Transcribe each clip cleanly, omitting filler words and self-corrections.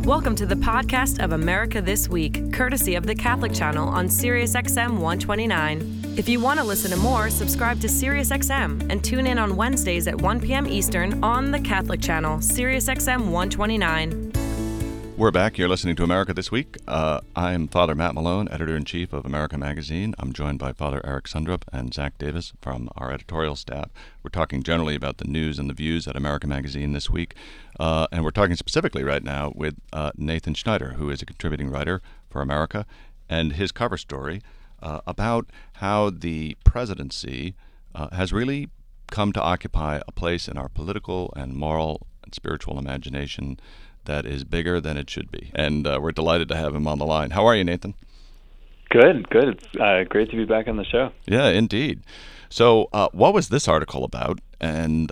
Welcome to the podcast of America This Week, courtesy of the Catholic Channel on SiriusXM 129. If you want to listen to more, subscribe to SiriusXM and tune in on Wednesdays at 1 p.m. Eastern on the Catholic Channel, SiriusXM 129. We're back. You're listening to America This Week. I'm Father Matt Malone, editor-in-chief of America Magazine. I'm joined by Father Eric Sundrup and Zach Davis from our editorial staff. We're talking generally about the news and the views at America Magazine this week. And we're talking specifically right now with Nathan Schneider, who is a contributing writer for America, and his cover story about how the presidency has really come to occupy a place in our political and moral and spiritual imagination that is bigger than it should be. And we're delighted to have him on the line. How are you, Nathan? Good. It's great to be back on the show. Yeah, indeed. So what was this article about, and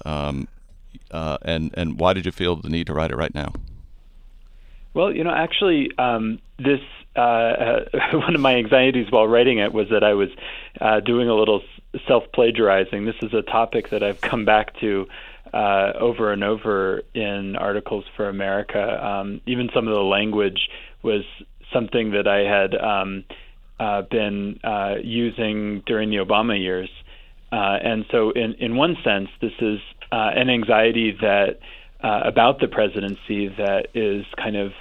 why did you feel the need to write it right now? Well, actually, this one of my anxieties while writing it was that I was doing a little self-plagiarizing. This is a topic that I've come back to over and over in articles for America. Even some of the language was something that I had been using during the Obama years. And so in one sense, this is an anxiety that about the presidency that is kind of,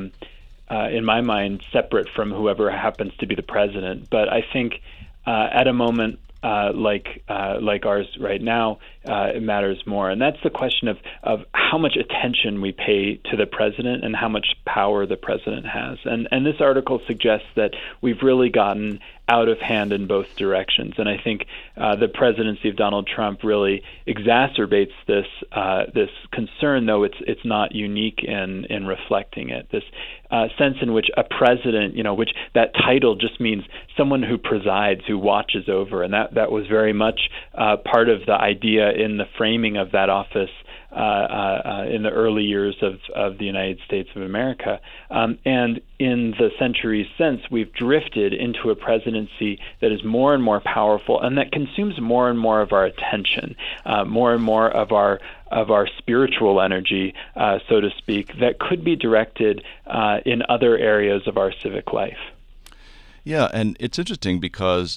in my mind, separate from whoever happens to be the president. But I think at a moment like ours right now, it matters more. And that's the question of how much attention we pay to the president and how much power the president has. And this article suggests that we've really gotten out of hand in both directions. And I think the presidency of Donald Trump really exacerbates this concern, though it's not unique in reflecting it. This sense in which a president, which that title just means someone who presides, who watches over, and that was very much part of the idea in the framing of that office in the early years of the United States of America. And in the centuries since, we've drifted into a presidency that is more and more powerful and that consumes more and more of our attention, more and more of our spiritual energy, so to speak, that could be directed in other areas of our civic life. Yeah, and it's interesting because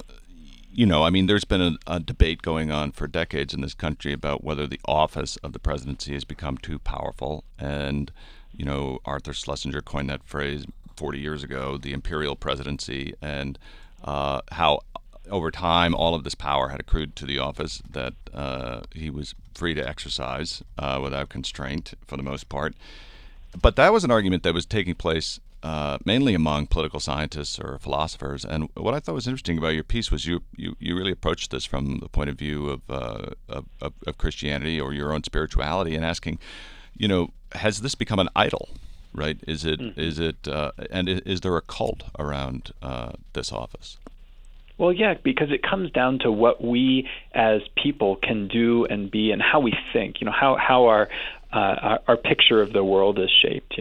there's been a debate going on for decades in this country about whether the office of the presidency has become too powerful. And, Arthur Schlesinger coined that phrase 40 years ago, the imperial presidency, and how over time all of this power had accrued to the office that he was free to exercise without constraint for the most part. But that was an argument that was taking place mainly among political scientists or philosophers. And what I thought was interesting about your piece was you really approached this from the point of view of Christianity or your own spirituality, and asking, has this become an idol, right? Is it and is there a cult around this office? Well, yeah, because it comes down to what we as people can do and be, and how we think. How our picture of the world is shaped.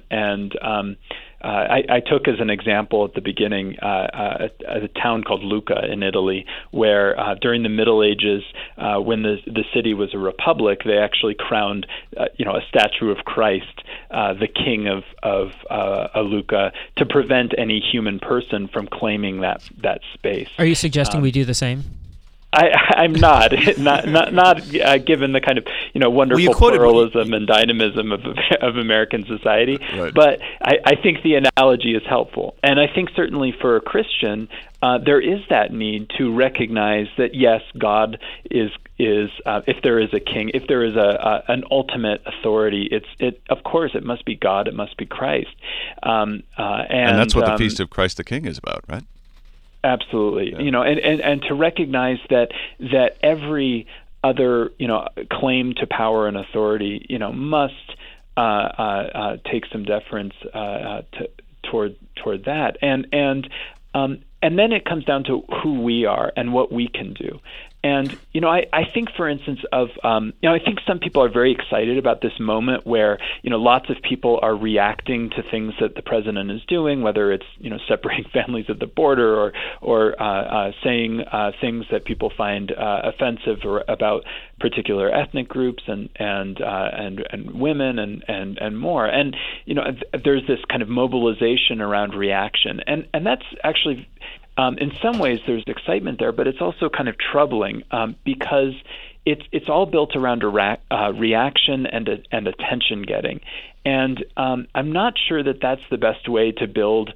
I took as an example at the beginning a town called Lucca in Italy, where during the Middle Ages, when the city was a republic, they actually crowned a statue of Christ, the king of Lucca, to prevent any human person from claiming that space. Are you suggesting we do the same? I'm not given the kind of wonderful pluralism and dynamism of American society, right. But I think the analogy is helpful, and I think certainly for a Christian, there is that need to recognize that yes, God is if there is a king, if there is an ultimate authority, of course it must be God, it must be Christ, and that's what the Feast of Christ the King is about, right? Absolutely. Yeah. And to recognize that every other, claim to power and authority, must take some deference toward that. And then it comes down to who we are and what we can do. And, I think, for instance, I think some people are very excited about this moment where, lots of people are reacting to things that the president is doing, whether it's, separating families at the border or saying things that people find offensive or about particular ethnic groups and women and more. And, there's this kind of mobilization around reaction. And that's actually, in some ways, there's excitement there, but it's also kind of troubling because it's all built around reaction and attention getting. And I'm not sure that that's the best way to build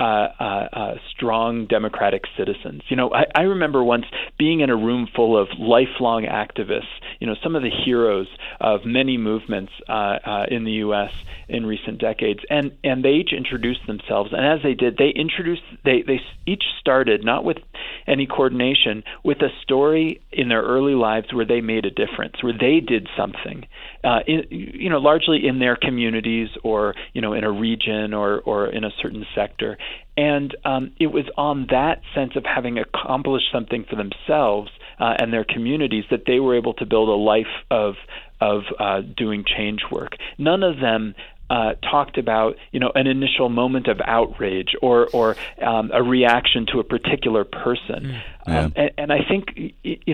strong democratic citizens. I remember once being in a room full of lifelong activists, some of the heroes of many movements in the U.S. in recent decades, and they each introduced themselves. And as they did, they each started, not with any coordination, with a story in their early lives where they made a difference, where they did something, largely in their communities or, in a region or in a certain sector. And it was on that sense of having accomplished something for themselves and their communities that they were able to build a life of doing change work. None of them talked about, an initial moment of outrage or a reaction to a particular person. Yeah. And I think,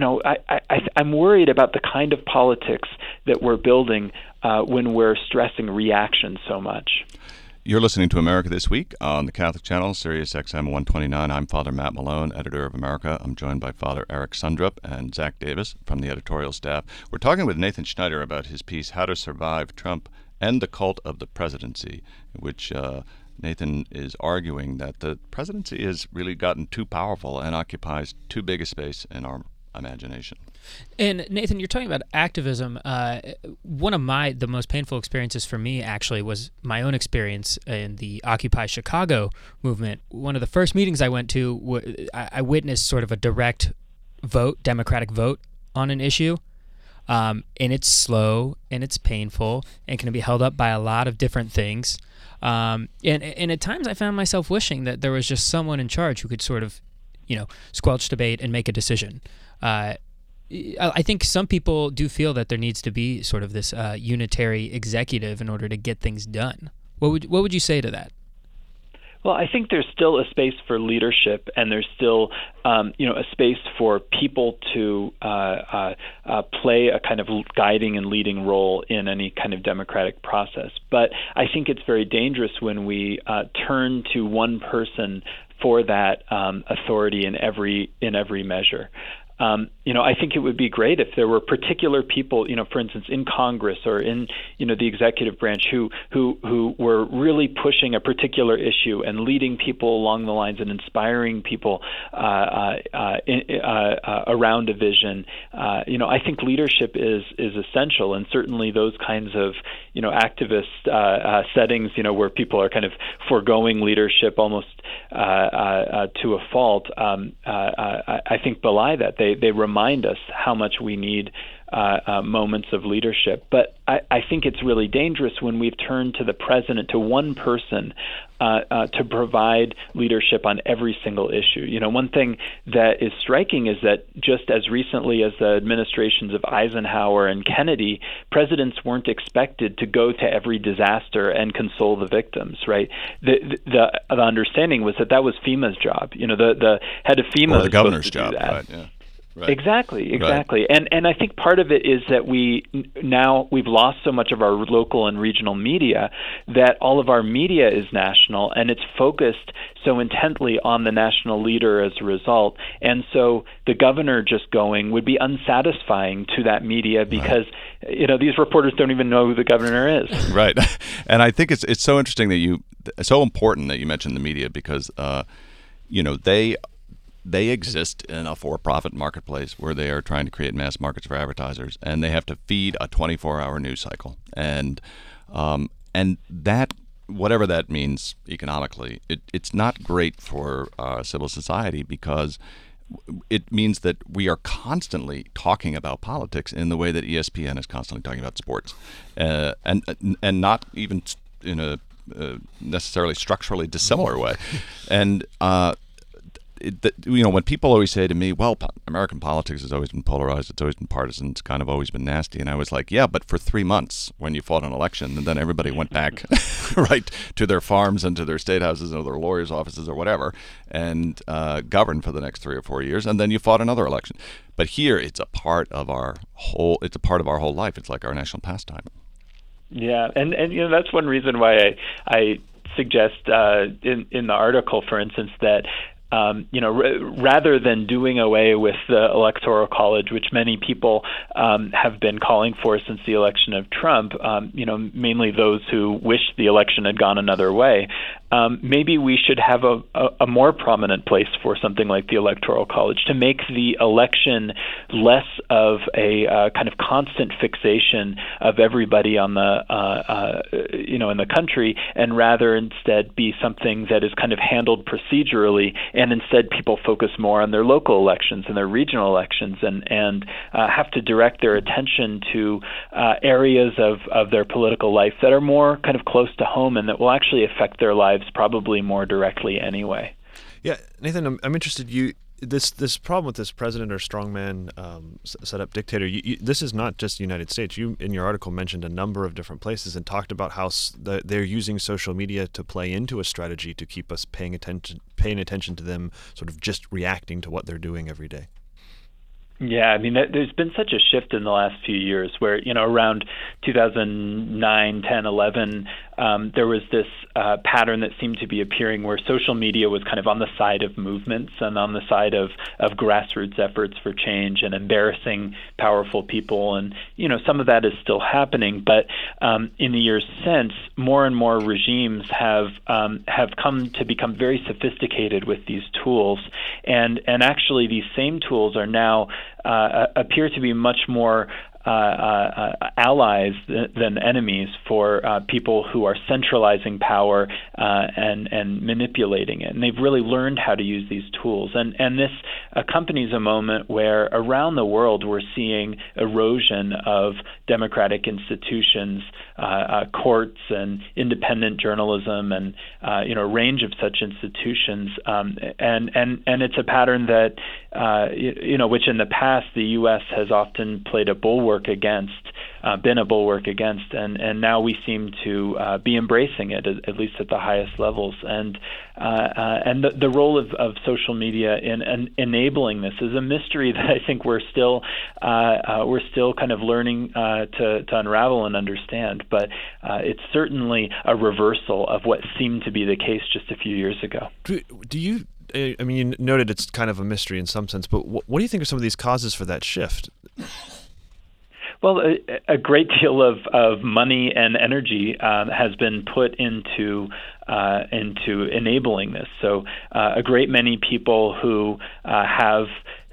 I'm worried about the kind of politics that we're building when we're stressing reaction so much. You're listening to America This Week on the Catholic Channel, Sirius XM 129. I'm Father Matt Malone, editor of America. I'm joined by Father Eric Sundrup and Zach Davis from the editorial staff. We're talking with Nathan Schneider about his piece, How to Survive Trump and the Cult of the Presidency, which Nathan is arguing that the presidency has really gotten too powerful and occupies too big a space in our imagination. And Nathan, you're talking about activism. One of the most painful experiences for me actually was my own experience in the Occupy Chicago movement. One of the first meetings I went to, I witnessed sort of a direct vote, democratic vote on an issue. And it's slow and it's painful and can be held up by a lot of different things. And at times I found myself wishing that there was just someone in charge who could sort of, squelch debate and make a decision. I think some people do feel that there needs to be sort of this unitary executive in order to get things done. What would you say to that? Well, I think there's still a space for leadership, and there's still, a space for people to play a kind of guiding and leading role in any kind of democratic process. But I think it's very dangerous when we turn to one person for that authority in every measure. I think it would be great if there were particular people, for instance, in Congress or in, the executive branch who were really pushing a particular issue and leading people along the lines and inspiring people around a vision. I think leadership is essential, and certainly those kinds of, activist settings, where people are kind of foregoing leadership almost to a fault, I think belie that. They remind us how much we need moments of leadership. But I think it's really dangerous when we've turned to the president, to one person, to provide leadership on every single issue. One thing that is striking is that just as recently as the administrations of Eisenhower and Kennedy, presidents weren't expected to go to every disaster and console the victims, right? The understanding was that was FEMA's job. The head of FEMA or the governor's job, right? Yeah. Right. Exactly. Right. And I think part of it is that we've lost so much of our local and regional media that all of our media is national, and it's focused so intently on the national leader as a result. And so the governor just going would be unsatisfying to that media because these reporters don't even know who the governor is. Right. And I think it's so interesting so important that you mentioned the media because they exist in a for-profit marketplace where they are trying to create mass markets for advertisers, and they have to feed a 24-hour news cycle. And that, whatever that means economically, it's not great for civil society because it means that we are constantly talking about politics in the way that ESPN is constantly talking about sports, and not even in a necessarily structurally dissimilar way. And when people always say to me, well, American politics has always been polarized, it's always been partisan, it's kind of always been nasty. And I was like, yeah, but for 3 months when you fought an election, and then everybody went back right to their farms and to their state houses and their lawyers' offices or whatever, and governed for the next 3 or 4 years, and then you fought another election. But here, it's a part of our whole life. It's like our national pastime. Yeah, and that's one reason why I suggest in the article, for instance, that rather than doing away with the Electoral College, which many people have been calling for since the election of Trump, mainly those who wish the election had gone another way, maybe we should have a more prominent place for something like the Electoral College to make the election less of a kind of constant fixation of everybody on in the country, and rather instead be something that is kind of handled procedurally, and instead people focus more on their local elections and their regional elections, and have to direct their attention to areas of their political life that are more kind of close to home and that will actually affect their lives probably more directly anyway. Yeah, Nathan, I'm interested. This problem with this president or strongman set up dictator. This is not just the United States. You in your article mentioned a number of different places and talked about how they're using social media to play into a strategy to keep us paying attention to them, sort of just reacting to what they're doing every day. Yeah, I mean, there's been such a shift in the last few years where, around 2009, 10, 11, there was this pattern that seemed to be appearing where social media was kind of on the side of movements and on the side of grassroots efforts for change and embarrassing powerful people. And, some of that is still happening. But in the years since, more and more regimes have come to become very sophisticated with these tools. And actually, these same tools are now appear to be much more allies than enemies for people who are centralizing power and manipulating it. And they've really learned how to use these tools. And this accompanies a moment where around the world we're seeing erosion of democratic institutions, courts and independent journalism and a range of such institutions. And it's a pattern that which in the past the U.S. has often played a bulwark against, and now we seem to be embracing it, at least at the highest levels. And the role of social media in enabling this is a mystery that I think we're still kind of learning to unravel and understand. But it's certainly a reversal of what seemed to be the case just a few years ago. Do you? I mean, you noted it's kind of a mystery in some sense, but what do you think are some of these causes for that shift? Well, a great deal of money and energy has been put into enabling this. So a great many people who have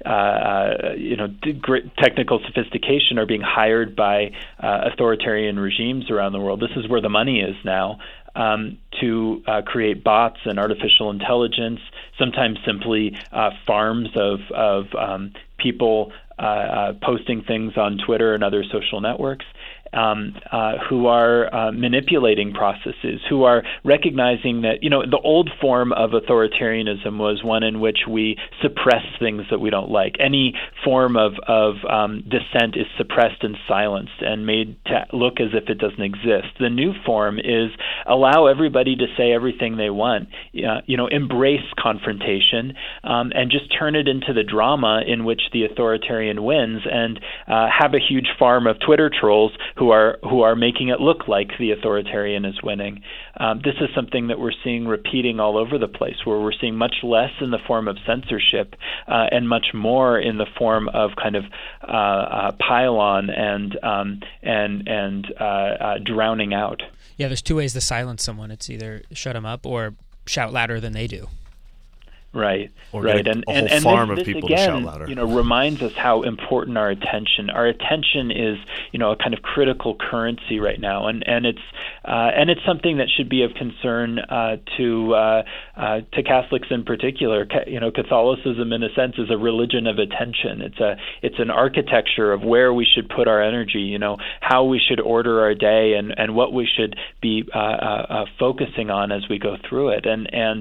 great technical sophistication are being hired by authoritarian regimes around the world. This is where the money is now. To create bots and artificial intelligence, sometimes simply farms of people posting things on Twitter and other social networks, who are manipulating processes, who are recognizing that, the old form of authoritarianism was one in which we suppress things that we don't like. Any form of dissent is suppressed and silenced and made to look as if it doesn't exist. The new form is allow everybody to say everything they want, embrace confrontation, and just turn it into the drama in which the authoritarian wins, and have a huge farm of Twitter trolls who are making it look like the authoritarian is winning. This is something that we're seeing repeating all over the place, where we're seeing much less in the form of censorship and much more in the form of kind of pile-on and drowning out. Yeah, there's two ways to silence someone. It's either shut them up or shout louder than they do. Right, or right, and a whole farm of people again, to shout louder. Reminds us how important our attention. Our attention is, a kind of critical currency right now, and it's something that should be of concern to Catholics in particular. Catholicism, in a sense, is a religion of attention. It's an architecture of where we should put our energy. How we should order our day, and what we should be focusing on as we go through it, and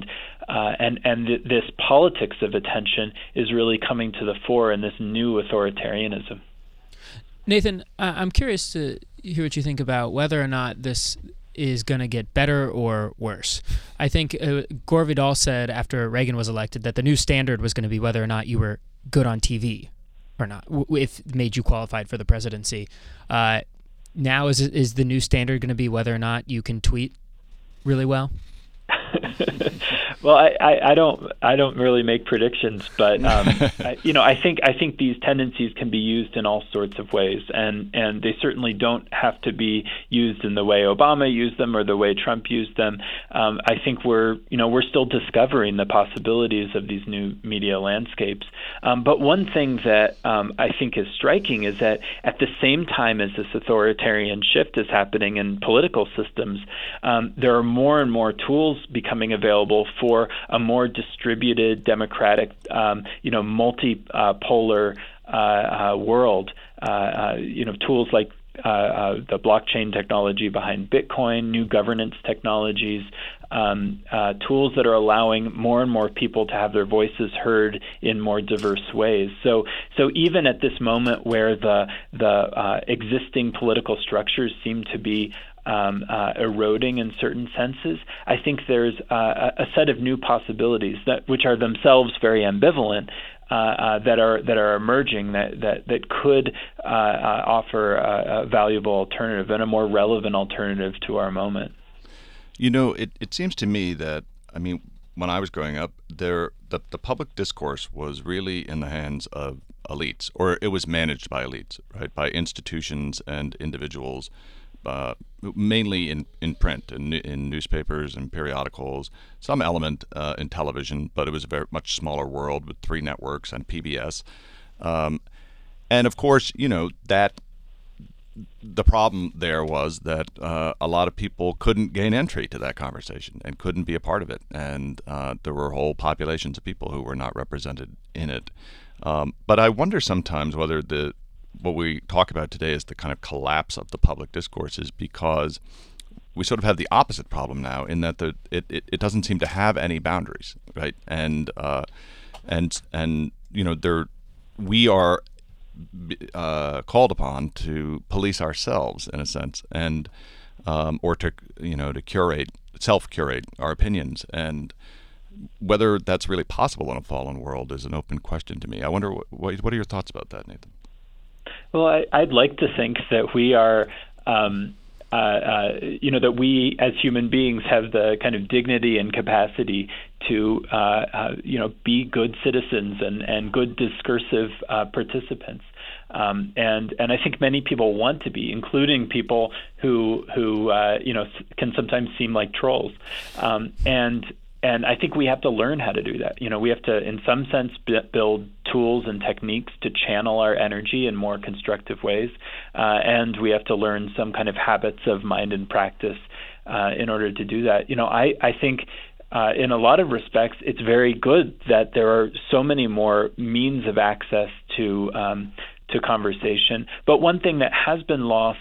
This politics of attention is really coming to the fore in this new authoritarianism. Nathan, I'm curious to hear what you think about whether or not this is going to get better or worse. I think Gore Vidal said after Reagan was elected that the new standard was going to be whether or not you were good on TV or not, if it made you qualified for the presidency. Now is the new standard going to be whether or not you can tweet really well? Well, I don't really make predictions, but I think these tendencies can be used in all sorts of ways, and they certainly don't have to be used in the way Obama used them or the way Trump used them. I think we're still discovering the possibilities of these new media landscapes. But one thing that I think is striking is that at the same time as this authoritarian shift is happening in political systems, there are more and more tools becoming available for a more distributed, democratic, multipolar world. Tools like the blockchain technology behind Bitcoin, new governance technologies, tools that are allowing more and more people to have their voices heard in more diverse ways. So even at this moment where the existing political structures seem to be eroding in certain senses, I think there's a set of new possibilities which are themselves very ambivalent that are emerging that could offer a valuable alternative and a more relevant alternative to our moment. It seems to me that, when I was growing up, the public discourse was really in the hands of elites, or it was managed by elites, right, by institutions and individuals. Mainly in print, in newspapers and periodicals, some element in television, but it was a very much smaller world with 3 networks and PBS. And of course, that the problem there was that a lot of people couldn't gain entry to that conversation and couldn't be a part of it. And there were whole populations of people who were not represented in it. But I wonder sometimes whether what we talk about today is the kind of collapse of the public discourses, because we sort of have the opposite problem now in that it doesn't seem to have any boundaries, right? And we are called upon to police ourselves in a sense, and or to self-curate our opinions, and whether that's really possible in a fallen world is an open question to me. I wonder what are your thoughts about that, Nathan? Well, I'd like to think that we are, that we as human beings have the kind of dignity and capacity to, be good citizens and good discursive participants. And I think many people want to be, including people who can sometimes seem like trolls. And I think we have to learn how to do that. We have to, in some sense, build tools and techniques to channel our energy in more constructive ways. And we have to learn some kind of habits of mind and practice in order to do that. I think in a lot of respects, it's very good that there are so many more means of access to conversation. But one thing that has been lost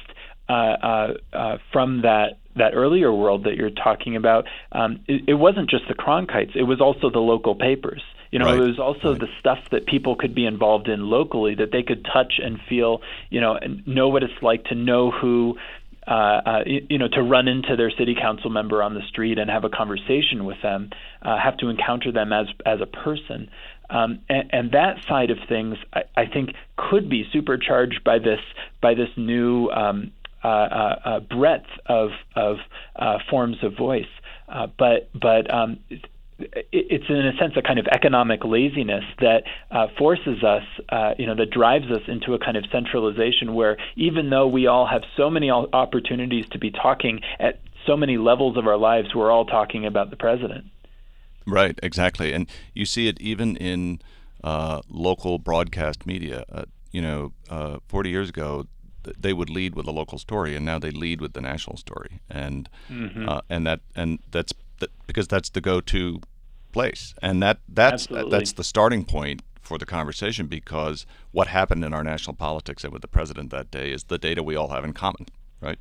from that earlier world that you're talking about, it wasn't just the Cronkites, it was also the local papers. Right. It was also the stuff that people could be involved in locally, that they could touch and feel, and know what it's like to know who, to run into their city council member on the street and have a conversation with them, have to encounter them as a person. And that side of things, I think, could be supercharged by this new breadth of forms of voice, but it's in a sense a kind of economic laziness that forces us, that drives us into a kind of centralization where even though we all have so many opportunities to be talking at so many levels of our lives, we're all talking about the president. Right, exactly, and you see it even in local broadcast media. 40 years ago, they would lead with a local story, and now they lead with the national story, and that's because that's the go-to place, and that's the starting point for the conversation, because what happened in our national politics and with the president that day is the data we all have in common, right?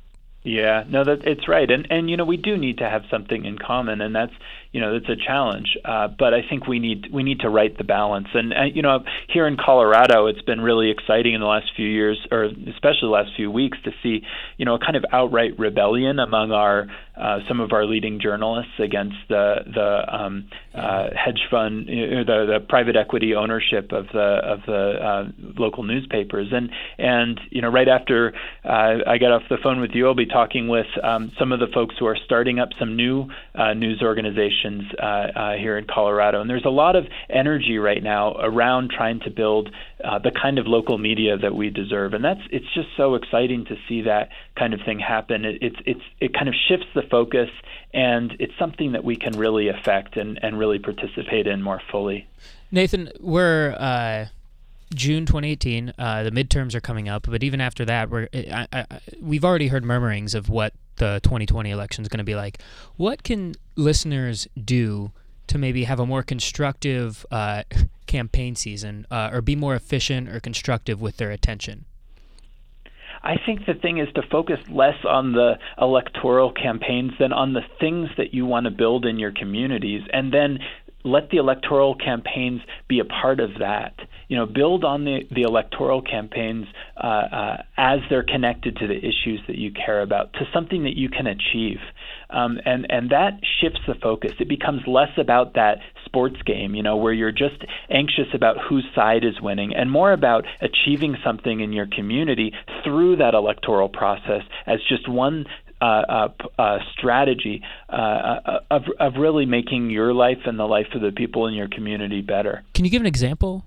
Yeah, no, it's right, and we do need to have something in common, and that's a challenge. But I think we need to right the balance, and here in Colorado, it's been really exciting in the last few years, or especially the last few weeks, to see a kind of outright rebellion among some of our leading journalists against the hedge fund, the private equity ownership of the local newspapers, and right after I got off the phone with you, I'll be talking with some of the folks who are starting up some new news organizations here in Colorado. And there's a lot of energy right now around trying to build the kind of local media that we deserve. And it's just so exciting to see that kind of thing happen. It kind of shifts the focus, and it's something that we can really affect and really participate in more fully. Nathan, we're June 2018, the midterms are coming up, but even after that, we've already heard murmurings of what the 2020 election is going to be like. What can listeners do to maybe have a more constructive campaign season, or be more efficient or constructive with their attention? I think the thing is to focus less on the electoral campaigns than on the things that you want to build in your communities, and then let the electoral campaigns be a part of that. Build on the electoral campaigns as they're connected to the issues that you care about, to something that you can achieve. And that shifts the focus. It becomes less about that sports game, where you're just anxious about whose side is winning, and more about achieving something in your community through that electoral process as just one strategy of really making your life and the life of the people in your community better. Can you give an example?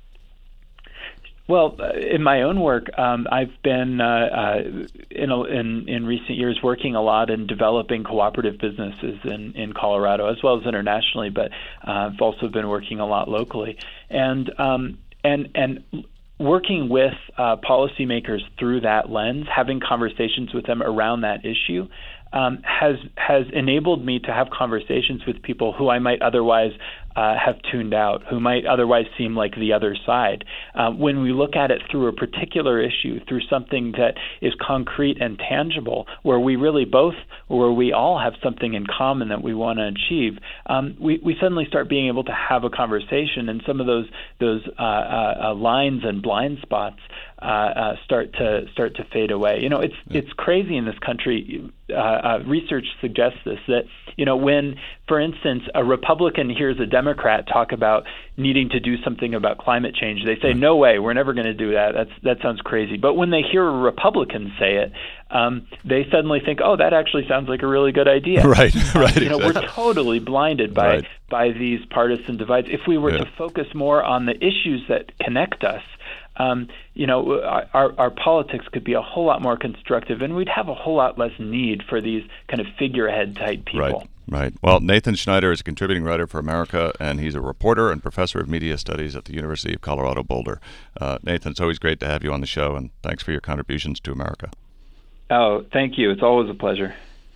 Well, in my own work, I've been in recent years working a lot in developing cooperative businesses in Colorado as well as internationally, but I've also been working a lot locally, and working with policymakers through that lens, having conversations with them around that issue, has enabled me to have conversations with people who I might otherwise have tuned out, who might otherwise seem like the other side. When we look at it through a particular issue, through something that is concrete and tangible, where we all have something in common that we want to achieve, we suddenly start being able to have a conversation, and some of those lines and blind spots start to fade away. It's crazy in this country. Research suggests this, that when, for instance, a Republican hears a Democrat talk about needing to do something about climate change, they say, "No way, we're never going to do that. That sounds crazy." But when they hear a Republican say it, they suddenly think, "Oh, that actually sounds like a really good idea." Right. Exactly. We're totally blinded by these partisan divides. If we were to focus more on the issues that connect us, our politics could be a whole lot more constructive, and we'd have a whole lot less need for these kind of figurehead type people. Right. Well, Nathan Schneider is a contributing writer for America, and he's a reporter and professor of media studies at the University of Colorado Boulder. Nathan, it's always great to have you on the show, and thanks for your contributions to America. Oh, thank you. It's always a pleasure.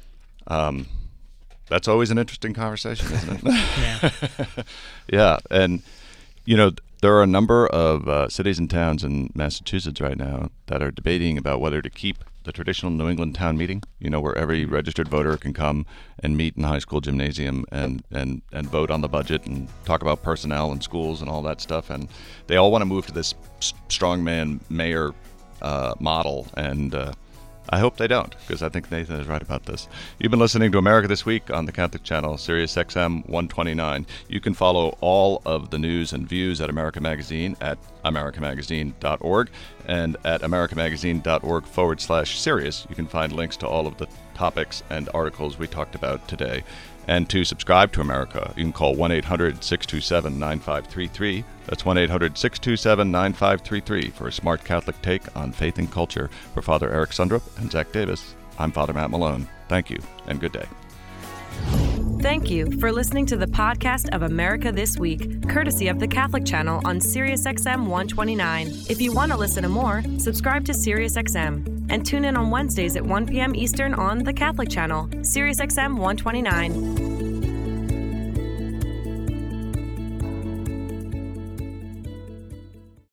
That's always an interesting conversation, isn't it? Yeah. Yeah, and there are a number of cities and towns in Massachusetts right now that are debating about whether to keep the traditional New England town meeting, where every registered voter can come and meet in high school gymnasium and vote on the budget and talk about personnel and schools and all that stuff. And they all want to move to this strongman mayor model, and I hope they don't, because I think Nathan is right about this. You've been listening to America This Week on the Catholic Channel, Sirius XM 129. You can follow all of the news and views at America Magazine at americamagazine.org, and at americamagazine.org/Sirius. You can find links to all of the topics and articles we talked about today. And to subscribe to America, you can call 1-800-627-9533. That's 1-800-627-9533 for a smart Catholic take on faith and culture. For Father Eric Sundrup and Zach Davis, I'm Father Matt Malone. Thank you, and good day. Thank you for listening to the podcast of America This Week, courtesy of the Catholic Channel on Sirius XM 129. If you want to listen to more, subscribe to Sirius XM and tune in on Wednesdays at 1 p.m. Eastern on the Catholic Channel, Sirius XM 129.